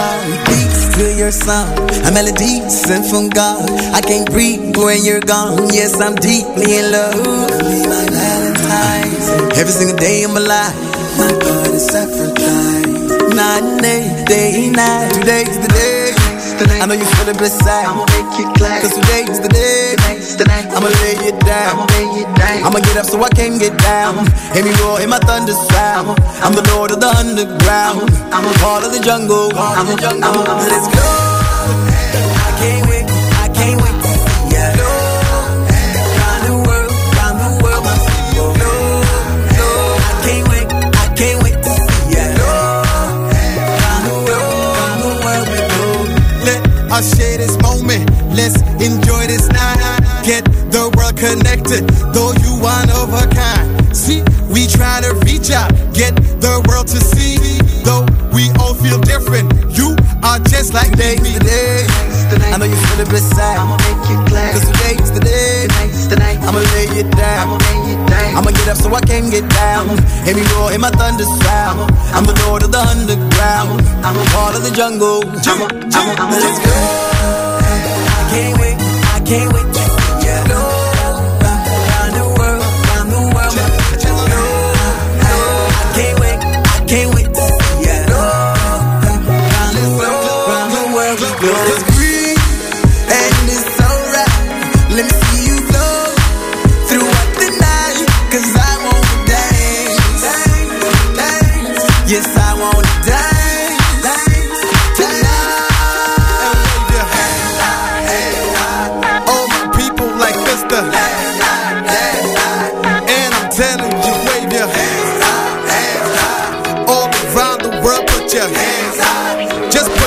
heartbeats to your song. A melody sent from God. I can't breathe when you're gone. Yes, I'm deeply in love. Be my Valentine's. Every single day of my life, my God is Aphrodite. Night and day and night. Today's the day. I know you feel it beside. I'ma make you glad. Cause today's the day. I'ma lay it down. I'ma get up so I can get down. Hear me roar in my thunder sound. I'm the lord of the underground. I'm a part of the jungle. Let's go. I can't wait. I can't wait to see ya. Round the world, my people. I can't wait. I can't wait to see ya. Round the world, we go. Let us share this moment. Let's enjoy this night. Get the world connected, though you one of a kind. See, we try to reach out, get the world to see. Though we all feel different, you are just like me. Today's the day. I know you feel it beside. I'ma make you glad. Cause today's the day. I'ma lay it down. I'ma get up so I can get down. Hear me roar in my thunder sound. I'm the lord of the underground. I'm a part of the jungle. Let's go. I can't wait. I can't wait to see ya. Round the world, my people. I can't wait to see ya. Round the world, we go. It's green and it's alright. Let me see you glow throughout the night. Cause I wanna dance. Yes, I wanna dance tonight. All my people like Mr. And I'm telling you, wave your hands. All around the world, put your hands. Just